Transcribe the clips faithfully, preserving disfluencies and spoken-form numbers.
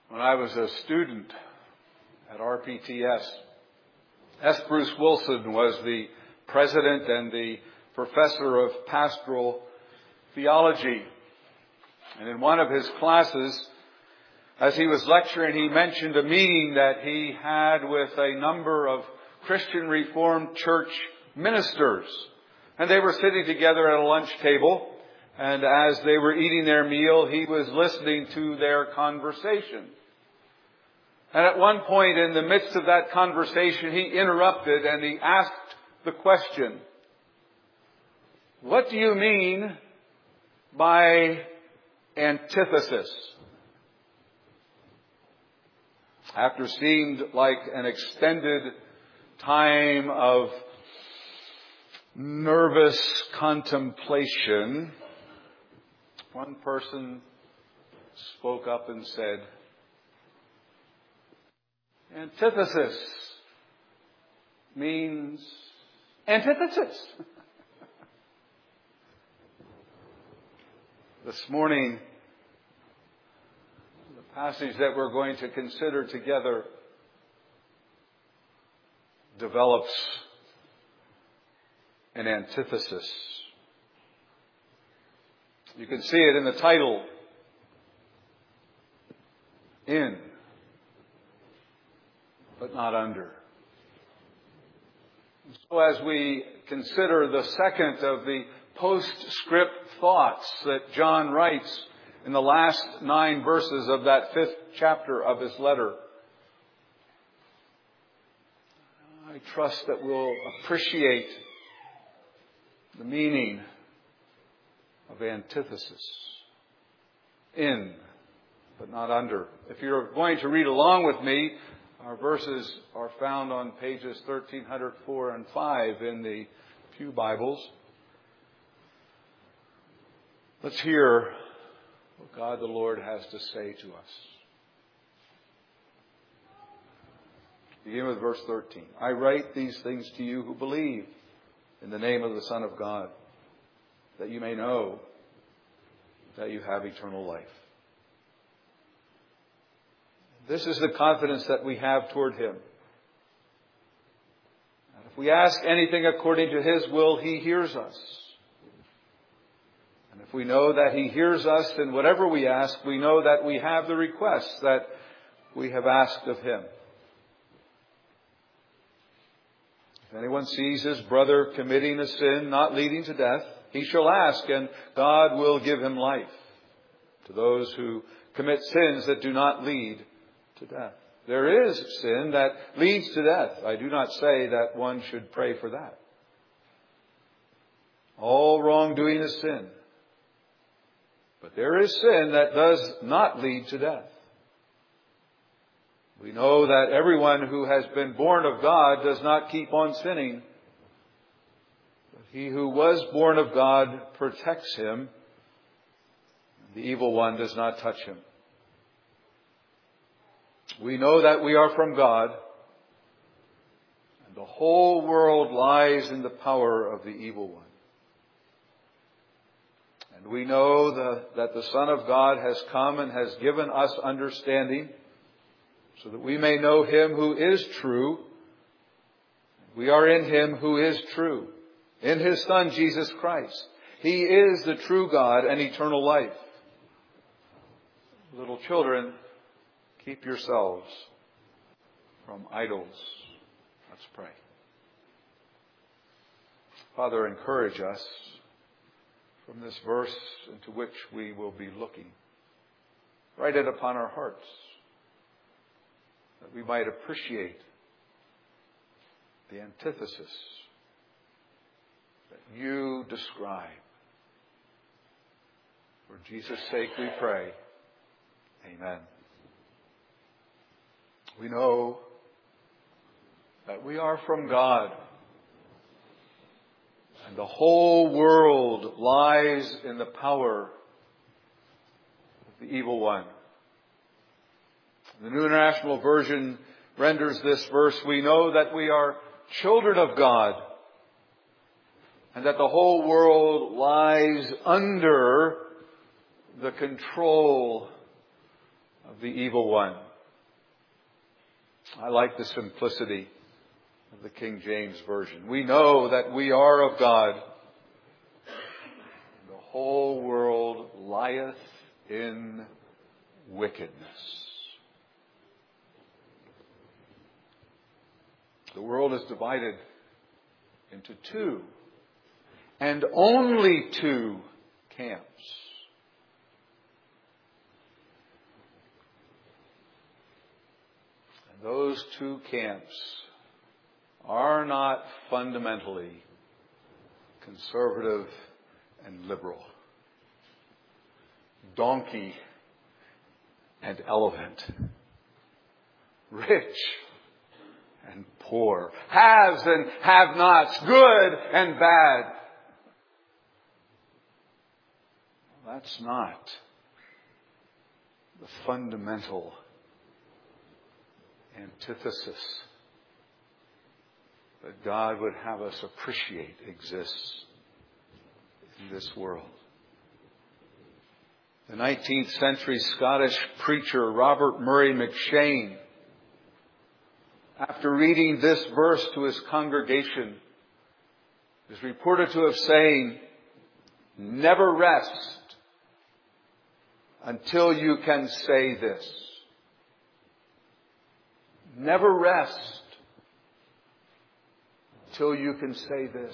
When I was a student at R P T S, S. Bruce Wilson was the president and the professor of pastoral theology. And in one of his classes, as he was lecturing, he mentioned a meeting that he had with a number of Christian Reformed Church ministers. And they were sitting together at a lunch table. And as they were eating their meal, he was listening to their conversation. And at one point in the midst of that conversation, he interrupted and he asked the question, "What do you mean by antithesis?" After seemed like an extended time of nervous contemplation, one person spoke up and said, "Antithesis means antithesis." This morning, the passage that we're going to consider together develops an antithesis. You can see it in the title, "In, but not under." So as we consider the second of the postscript thoughts that John writes in the last nine verses of that fifth chapter of his letter, I trust that we'll appreciate the meaning of antithesis. In, but not under. If you're going to read along with me, our verses are found on pages thirteen oh four and five in the Pew Bibles. Let's hear what God the Lord has to say to us. Begin with verse thirteen. "I write these things to you who believe in the name of the Son of God, that you may know that you have eternal life." This is the confidence that we have toward Him. And if we ask anything according to His will, He hears us. And if we know that He hears us, then whatever we ask, we know that we have the requests that we have asked of Him. If anyone sees his brother committing a sin not leading to death, he shall ask, and God will give him life to those who commit sins that do not lead to death. There is sin that leads to death. I do not say that one should pray for that. All wrongdoing is sin. But there is sin that does not lead to death. We know that everyone who has been born of God does not keep on sinning. But he who was born of God protects him. The evil one does not touch him. We know that we are from God, and the whole world lies in the power of the evil one. And we know the, that the Son of God has come and has given us understanding, so that we may know Him who is true. We are in Him who is true, in His Son Jesus Christ. He is the true God and eternal life. Little children, keep yourselves from idols. Let's pray. Father, encourage us from this verse into which we will be looking. Write it upon our hearts, that we might appreciate the antithesis that you describe. For Jesus' sake we pray. Amen. We know that we are from God, and the whole world lies in the power of the evil one. The New International Version renders this verse, "We know that we are children of God, and that the whole world lies under the control of the evil one. I like the simplicity of the King James Version. We know that we are of God. The whole world lieth in wickedness. The world is divided into two, and only two, camps. And those two camps are not fundamentally conservative and liberal, donkey and elephant, rich and poor, haves and have-nots, good and bad. That's not the fundamental antithesis that God would have us appreciate exists in this world. The nineteenth century Scottish preacher Robert Murray McCheyne, after reading this verse to his congregation, is reported to have saying, "Never rest until you can say this." Never rest until you can say this.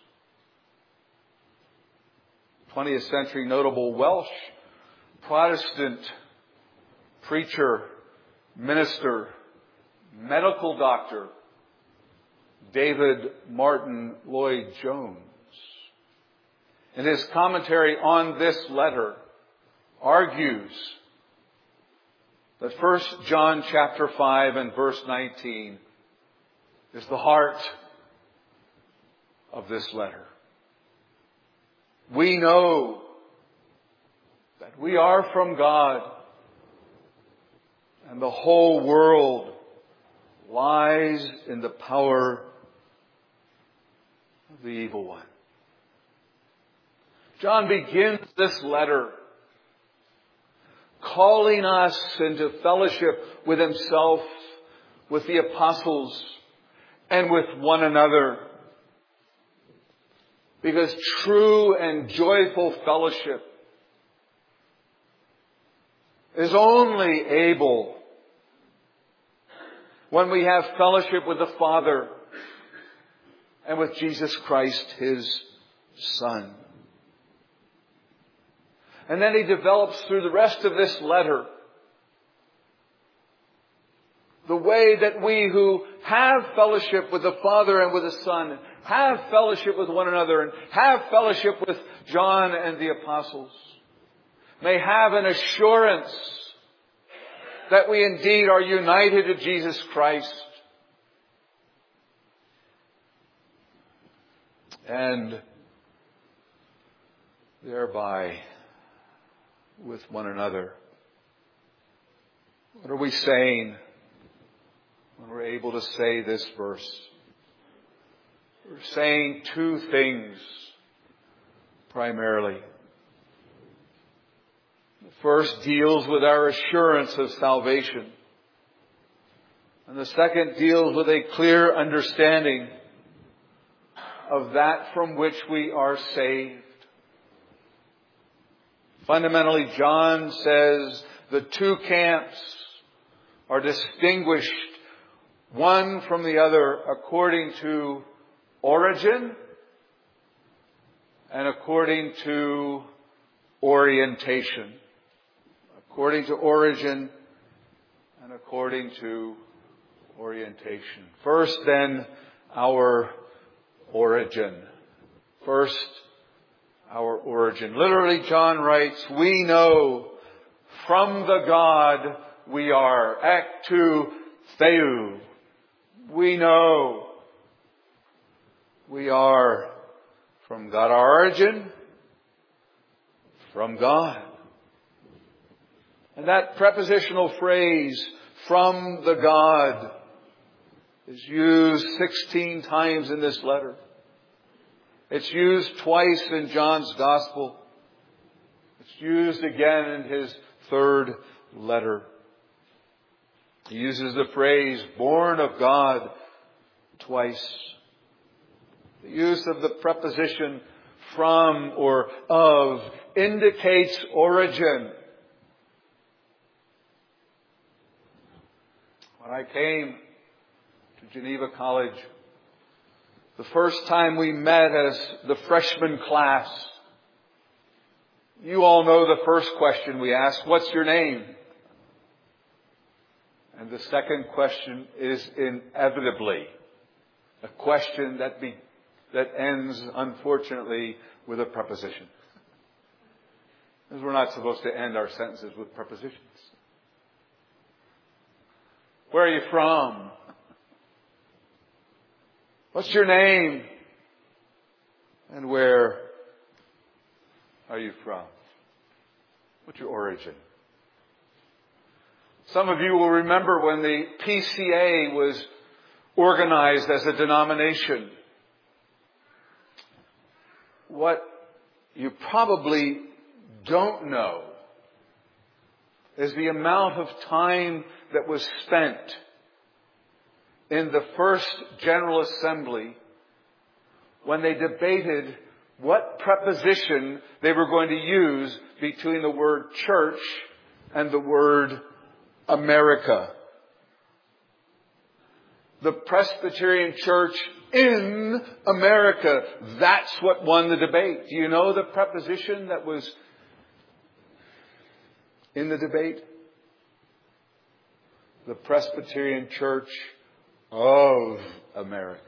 twentieth century notable Welsh Protestant preacher, minister, medical doctor, David Martin Lloyd-Jones, in his commentary on this letter, argues that First John chapter five and verse nineteen is the heart of this letter. We know that we are from God, and the whole world lies in the power of the evil one. John begins this letter calling us into fellowship with himself, with the apostles, and with one another. Because true and joyful fellowship is only able when we have fellowship with the Father and with Jesus Christ, His Son. And then he develops through the rest of this letter the way that we who have fellowship with the Father and with the Son, have fellowship with one another, and have fellowship with John and the apostles, may have an assurance that we indeed are united to Jesus Christ. And thereby with one another. What are we saying when we're able to say this verse? We're saying two things primarily. The first deals with our assurance of salvation. And the second deals with a clear understanding of that from which we are saved. Fundamentally, John says the two camps are distinguished one from the other according to origin and according to orientation. According to origin and according to orientation. First, then, our origin. First, our origin. Literally, John writes, we know from the God we are. Ek tu theou. We know we are from God. Our origin, from God. And that prepositional phrase, from the God, is used sixteen times in this letter. It's used twice in John's Gospel. It's used again in his third letter. He uses the phrase, born of God, twice. The use of the preposition from or of indicates origin. When I came to Geneva College, the first time we met as the freshman class, you all know the first question we ask, what's your name? And the second question is inevitably a question that be, that ends, unfortunately, with a preposition. Because we're not supposed to end our sentences with prepositions. Where are you from? What's your name? And where are you from? What's your origin? Some of you will remember when the P C A was organized as a denomination. What you probably don't know is the amount of time that was spent in the first General Assembly when they debated what preposition they were going to use between the word church and the word America. The Presbyterian Church in America. That's what won the debate. Do you know the preposition that was in the debate? The Presbyterian Church of America.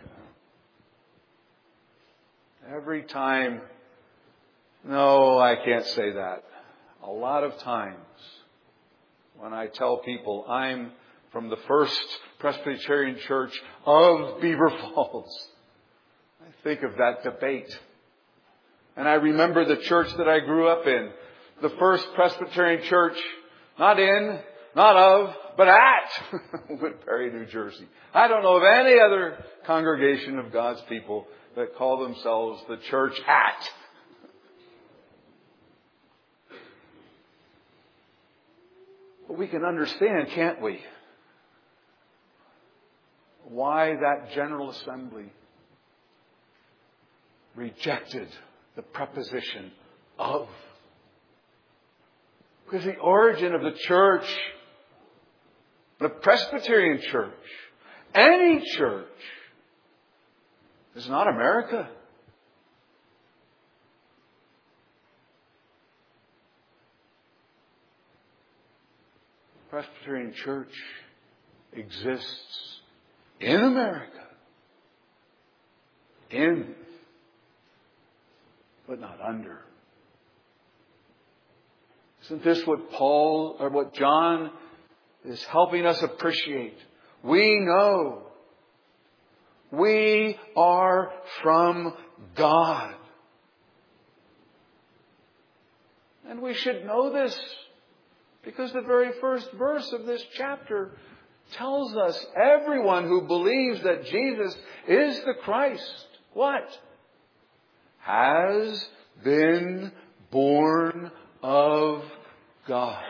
Every time, no, I can't say that. A lot of times when I tell people I'm from the First Presbyterian Church of Beaver Falls, I think of that debate. And I remember the church that I grew up in, the First Presbyterian Church, not in, not of, but at Woodbury, New Jersey. I don't know of any other congregation of God's people that call themselves the church at. But we can understand, can't we, why that General Assembly rejected the preposition of. Because the origin of the church, the Presbyterian Church, any church, is not America. The Presbyterian Church exists in America. In, but not under. Isn't this what Paul, or what John is helping us appreciate? We know we are from God. And we should know this because the very first verse of this chapter tells us everyone who believes that Jesus is the Christ, what? Has been born of God.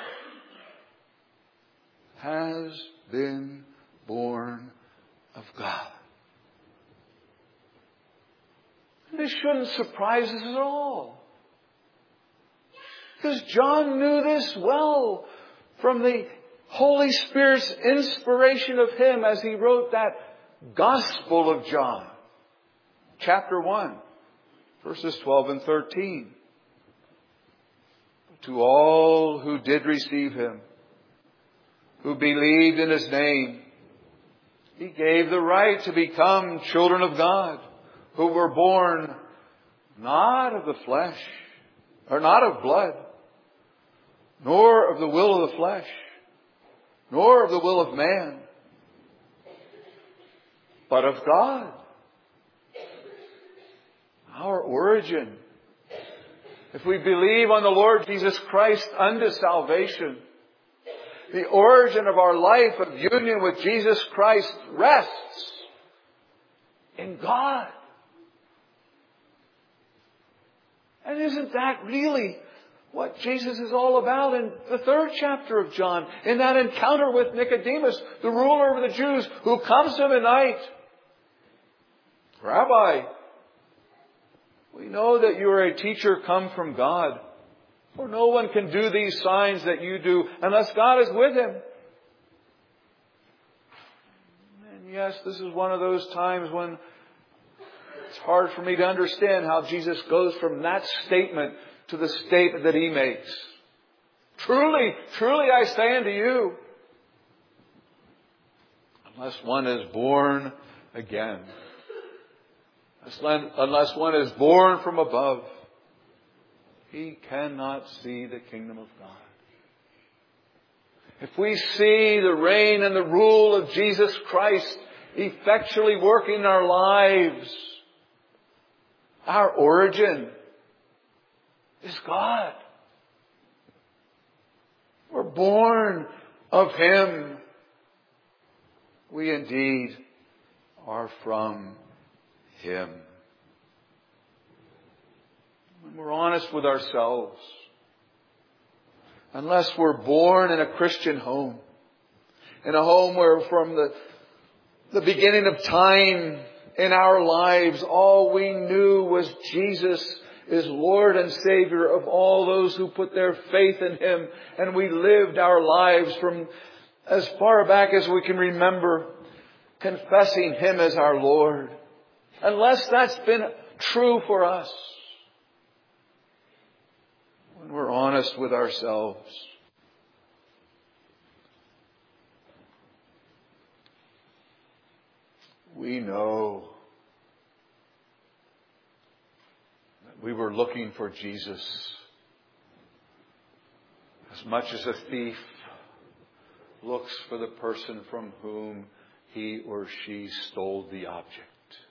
Has been born of God. This shouldn't surprise us at all. Because John knew this well from the Holy Spirit's inspiration of him as he wrote that Gospel of John, chapter one, verses twelve and thirteen. To all who did receive him, who believed in his name, he gave the right to become children of God, who were born not of the flesh, or not of blood, nor of the will of the flesh, nor of the will of man, but of God. Our origin, if we believe on the Lord Jesus Christ unto salvation, the origin of our life of union with Jesus Christ rests in God. And isn't that really what Jesus is all about in the third chapter of John, in that encounter with Nicodemus, the ruler of the Jews, who comes to him at night. Rabbi, we know that you are a teacher come from God, for no one can do these signs that you do unless God is with him. And yes, this is one of those times when it's hard for me to understand how Jesus goes from that statement to the statement that he makes. Truly, truly I say unto you, unless one is born again, unless one is born from above, he cannot see the kingdom of God. If we see the reign and the rule of Jesus Christ effectually working in our lives, our origin is God. We're born of Him. We indeed are from Him. When we're honest with ourselves, unless we're born in a Christian home, in a home where from the, the beginning of time in our lives, all we knew was Jesus is Lord and Savior of all those who put their faith in Him. And we lived our lives from as far back as we can remember, confessing Him as our Lord. Unless that's been true for us, when we're honest with ourselves, we know we were looking for Jesus as much as a thief looks for the person from whom he or she stole the object.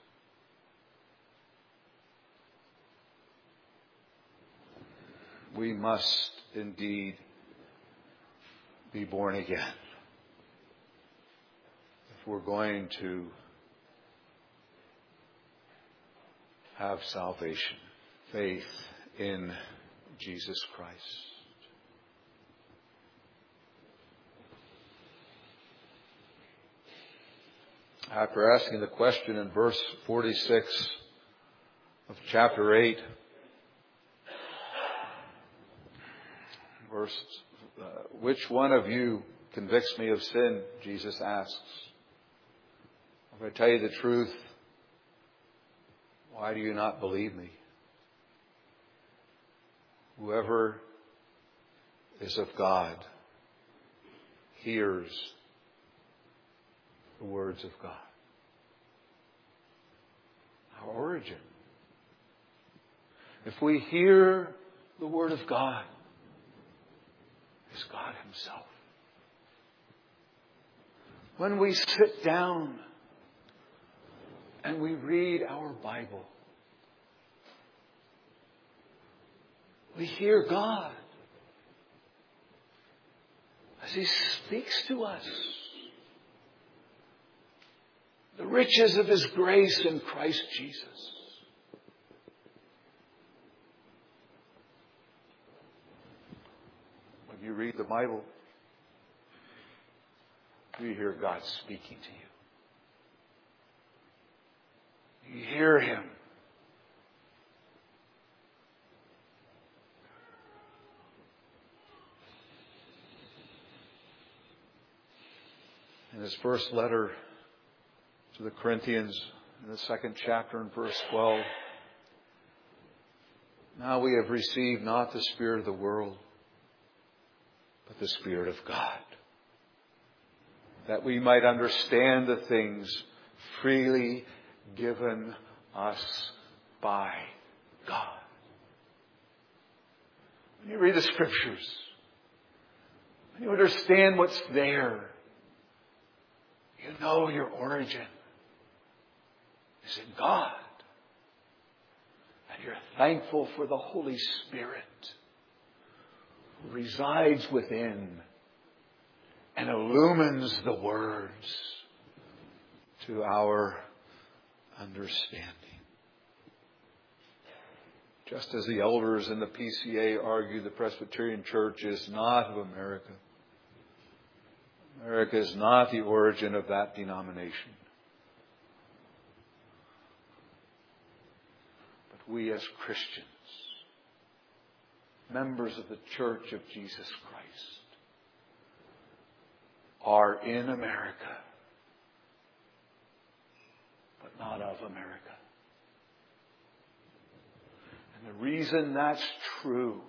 We must indeed be born again if we're going to have salvation. Faith in Jesus Christ. After asking the question in verse forty-six of chapter eight, verse, uh, which one of you convicts me of sin? Jesus asks. If I tell you the truth, why do you not believe me? Whoever is of God hears the words of God. Our origin. If we hear the Word of God, it's God Himself. When we sit down and we read our Bible, we hear God as He speaks to us. The riches of His grace in Christ Jesus. When you read the Bible, you hear God speaking to you. You hear Him. In his first letter to the Corinthians, in the second chapter in verse twelve, now we have received not the spirit of the world, but the Spirit of God, that we might understand the things freely given us by God. When you read the Scriptures, when you understand what's there, you know your origin is in God. And you're thankful for the Holy Spirit who resides within and illumines the words to our understanding. Just as the elders in the P C A argue the Presbyterian Church is not of America. America is not the origin of that denomination. But we as Christians, members of the Church of Jesus Christ, are in America, but not of America. And the reason that's true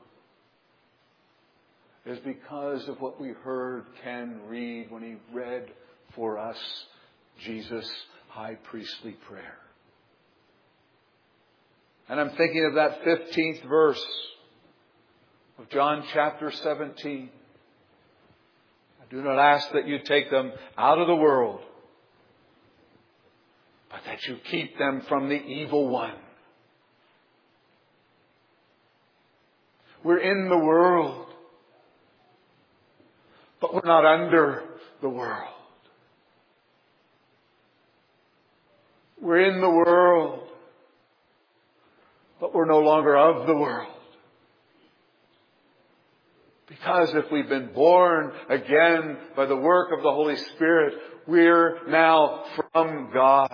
is because of what we heard Ken read when he read for us Jesus' high priestly prayer. And I'm thinking of that fifteenth verse of John chapter seventeen. I do not ask that you take them out of the world, but that you keep them from the evil one. We're in the world, but we're not under the world. We're in the world, but we're no longer of the world. Because if we've been born again by the work of the Holy Spirit, we're now from God.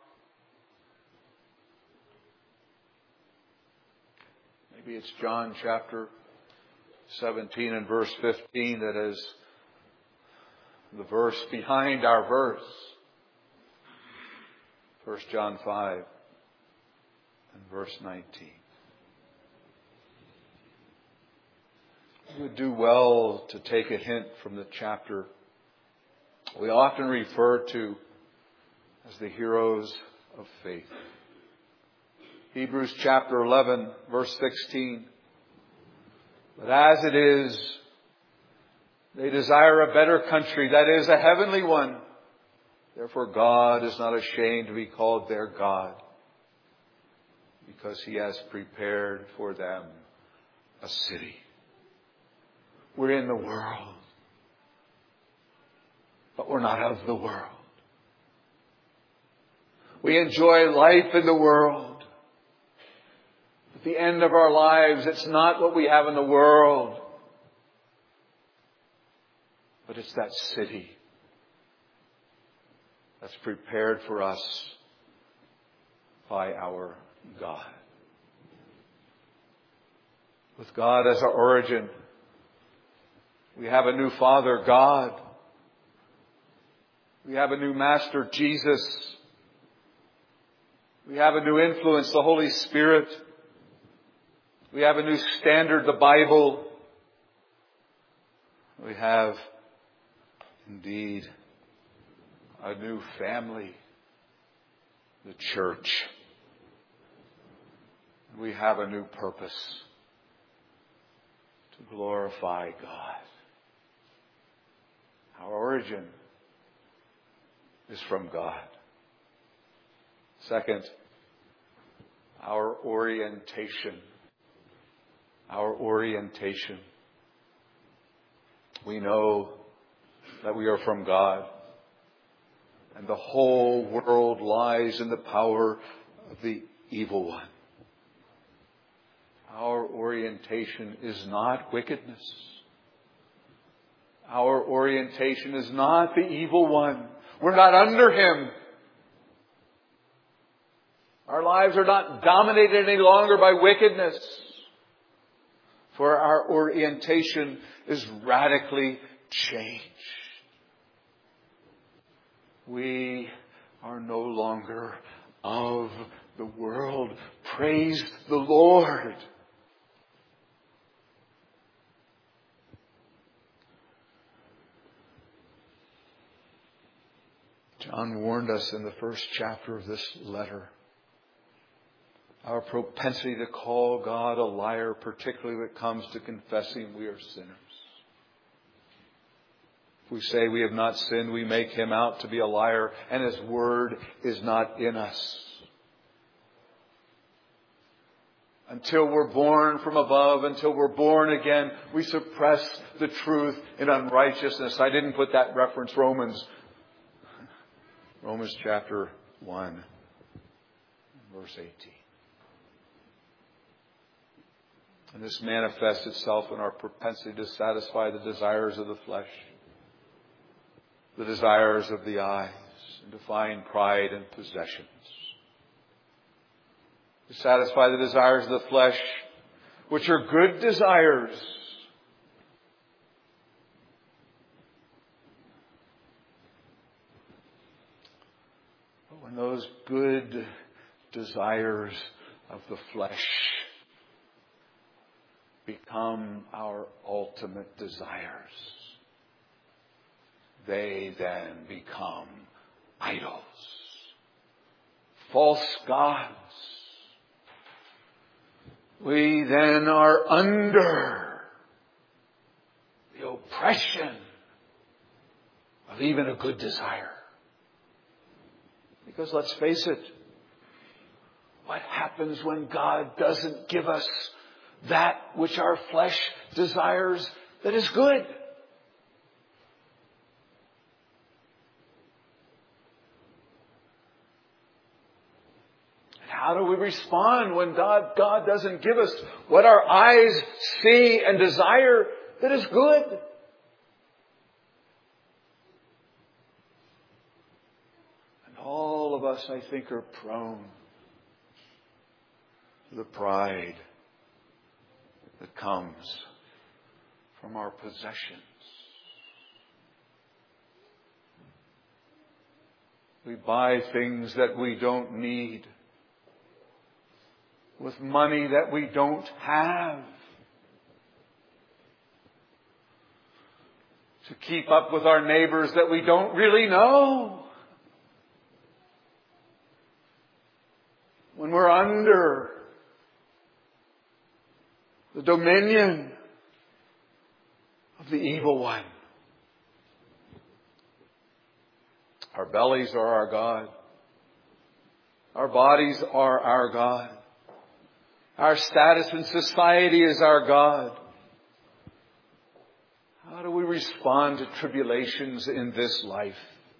Maybe it's John chapter seventeen and verse fifteen that is the verse behind our verse. First John five and verse nineteen. We would do well to take a hint from the chapter we often refer to as the heroes of faith. Hebrews chapter eleven, verse sixteen. But as it is, they desire a better country, that is, a heavenly one. Therefore God is not ashamed to be called their God, because He has prepared for them a city. We're in the world, but we're not of the world. We enjoy life in the world. At the end of our lives, it's not what we have in the world, but it's that city that's prepared for us by our God. With God as our origin, we have a new Father, God. We have a new Master, Jesus. We have a new influence, the Holy Spirit. We have a new standard, the Bible. We have, indeed, a new family, the church. We have a new purpose, to glorify God. Our origin is from God. Second, our orientation. Our orientation. We know that we are from God, and the whole world lies in the power of the evil one. Our orientation is not wickedness. Our orientation is not the evil one. We're not under him. Our lives are not dominated any longer by wickedness. For our orientation is radically changed. We are no longer of the world. Praise the Lord. John warned us in the first chapter of this letter. Our propensity to call God a liar, particularly when it comes to confessing we are sinners. If we say we have not sinned, we make Him out to be a liar, and His word is not in us. Until we're born from above, until we're born again, we suppress the truth in unrighteousness. I didn't put that reference, Romans. Romans chapter one, verse eighteen. And this manifests itself in our propensity to satisfy the desires of the flesh, the desires of the eyes, and to find pride and possessions. To satisfy the desires of the flesh, which are good desires. But when those good desires of the flesh become our ultimate desires, they then become idols, false gods. We then are under the oppression of even a good desire. Because let's face it, what happens when God doesn't give us that which our flesh desires that is good? How do we respond when God, God doesn't give us what our eyes see and desire that is good? And all of us, I think, are prone to the pride that comes from our possessions. We buy things that we don't need with money that we don't have, to keep up with our neighbors that we don't really know, when we're under the dominion of the evil one. Our bellies are our God. Our bodies are our God. Our status in society is our God. How do we respond to tribulations in this life?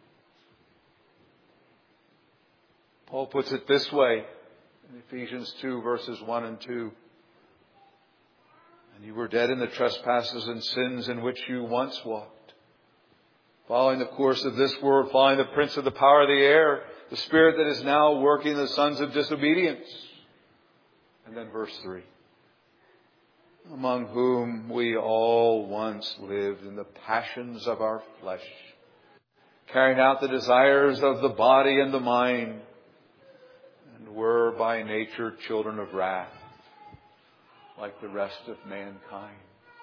Paul puts it this way in Ephesians two, verses one and two. And you were dead in the trespasses and sins in which you once walked, following the course of this world, following the prince of the power of the air, the spirit that is now working in the sons of disobedience. And then verse three. Among whom we all once lived in the passions of our flesh, carrying out the desires of the body and the mind, and were by nature children of wrath, like the rest of mankind.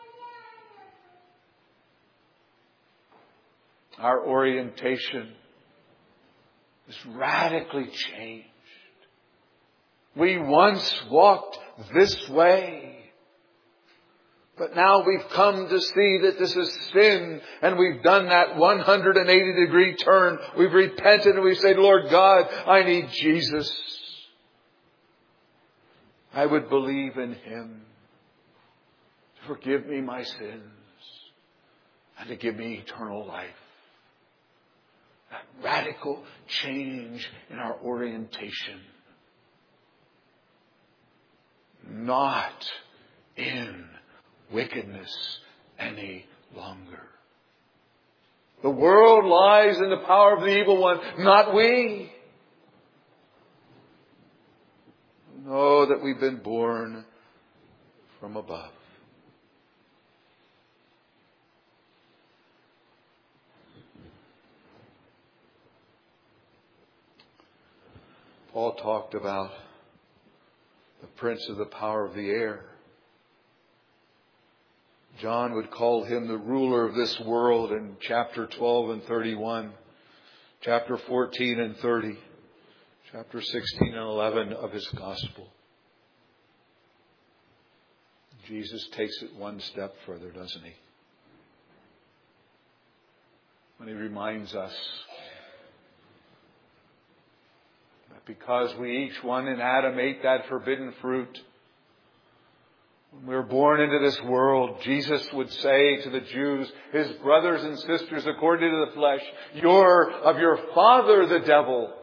Our orientation is radically changed. We once walked this way, but now we've come to see that this is sin, and we've done that one hundred eighty degree turn. We've repented and we've said, Lord God, I need Jesus. I would believe in Him to forgive me my sins and to give me eternal life. That radical change in our orientation. Not in wickedness any longer. The world lies in the power of the evil one, not we. Know that we've been born from above. Paul talked about the prince of the power of the air. John would call him the ruler of this world in chapter twelve and thirty-one, chapter fourteen and thirty, chapter sixteen and eleven of his gospel. Jesus takes it one step further, doesn't he? When he reminds us that because we each one in Adam ate that forbidden fruit, when we were born into this world, Jesus would say to the Jews, his brothers and sisters according to the flesh, you're of your father the devil.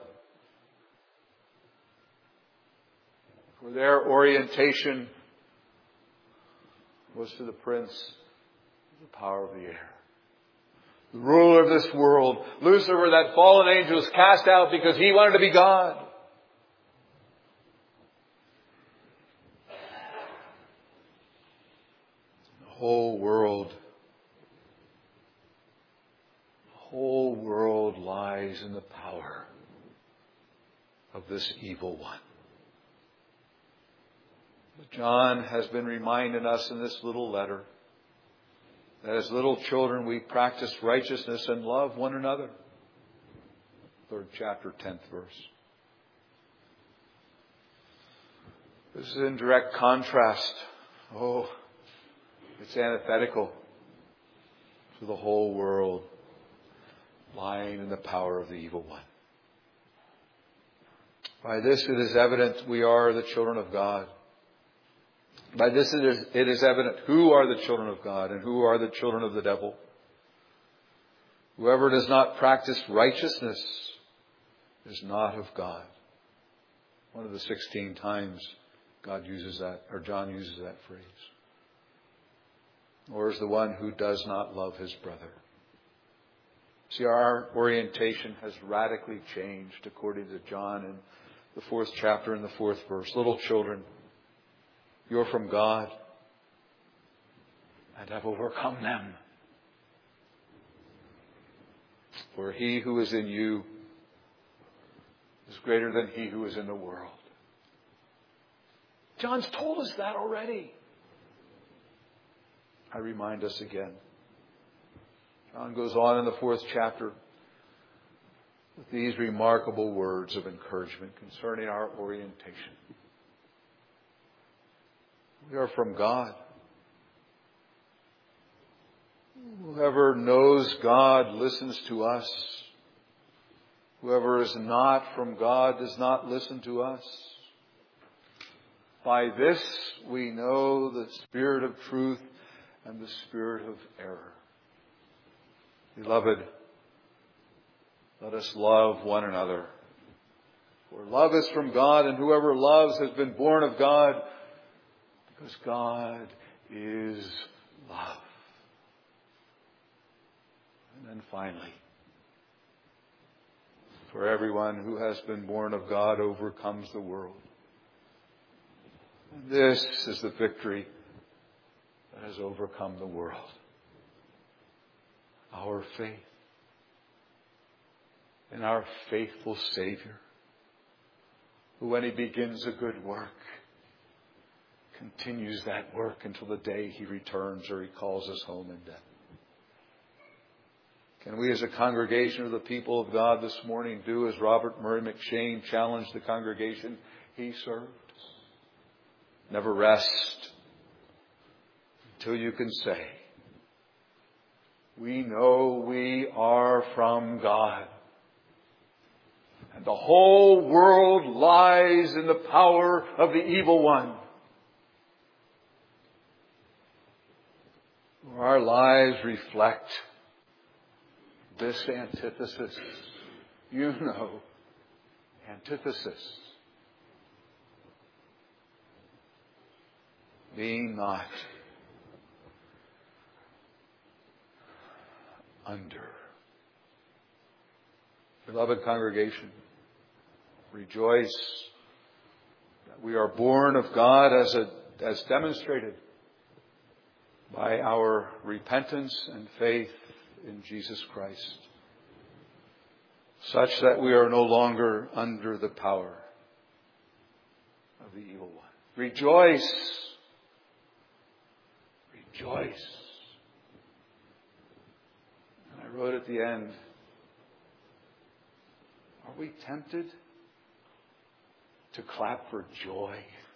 For their orientation was to the prince of the power of the air. The ruler of this world, Lucifer, that fallen angel, was cast out because he wanted to be God. The whole world, the whole world lies in the power of this evil one. But John has been reminding us in this little letter that as little children we practice righteousness and love one another. Third chapter, tenth verse. This is in direct contrast. Oh, it's antithetical to the whole world lying in the power of the evil one. By this it is evident we are the children of God. By this it is, it is evident who are the children of God and who are the children of the devil. Whoever does not practice righteousness is not of God. One of the sixteen times God uses that, or John uses that phrase. Or is the one who does not love his brother. See, our orientation has radically changed according to John in the fourth chapter and the fourth verse. Little children, you're from God and have overcome them. For he who is in you is greater than he who is in the world. John's told us that already. I remind us again. John goes on in the fourth chapter with these remarkable words of encouragement concerning our orientation. We are from God. Whoever knows God listens to us. Whoever is not from God does not listen to us. By this we know the spirit of truth and the spirit of error. Beloved, let us love one another. For love is from God, and whoever loves has been born of God, because God is love. And then finally, for everyone who has been born of God overcomes the world. And this is the victory that has overcome the world. Our faith in our faithful Savior, who when He begins a good work, continues that work until the day He returns or He calls us home in death. Can we as a congregation of the people of God this morning do as Robert Murray McShane challenged the congregation he served? Never rest until you can say, we know we are from God. And the whole world lies in the power of the evil one. Our lives reflect this antithesis. You know, antithesis. Being not under. Beloved congregation, rejoice that we are born of God as a, as demonstrated by our repentance and faith in Jesus Christ, such that we are no longer under the power of the evil one. Rejoice. Rejoice. And I wrote at the end, are we tempted to clap for joy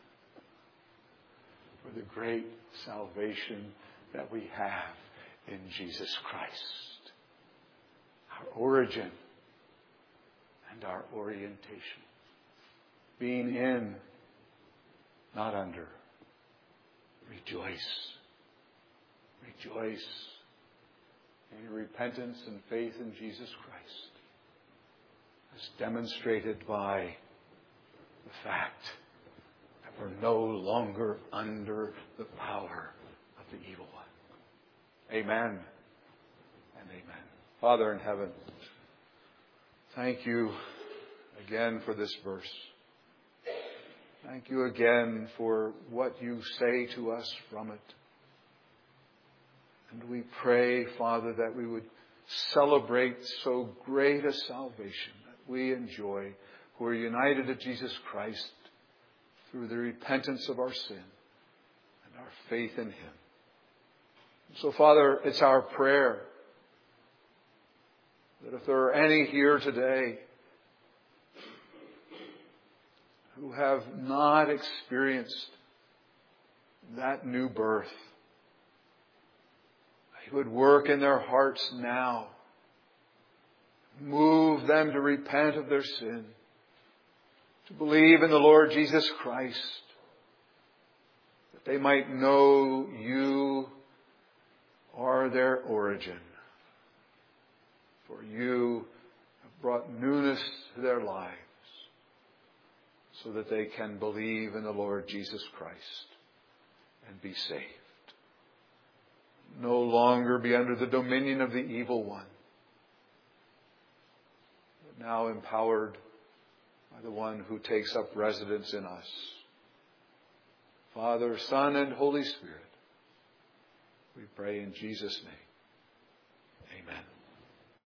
for the great salvation that we have in Jesus Christ? Our origin and our orientation. Being in, not under. Rejoice. Rejoice in your repentance and faith in Jesus Christ, as demonstrated by the fact that we're no longer under the power of the evil one. Amen and amen. Father in heaven, thank you again for this verse. Thank you again for what you say to us from it. And we pray, Father, that we would celebrate so great a salvation that we enjoy, who are united to Jesus Christ through the repentance of our sin and our faith in Him. So, Father, it's our prayer that if there are any here today who have not experienced that new birth, He would work in their hearts now, move them to repent of their sin, to believe in the Lord Jesus Christ, that they might know you are their origin. For you have brought newness to their lives so that they can believe in the Lord Jesus Christ and be saved. No longer be under the dominion of the evil one, but now empowered by the one who takes up residence in us. Father, Son, and Holy Spirit, we pray in Jesus' name.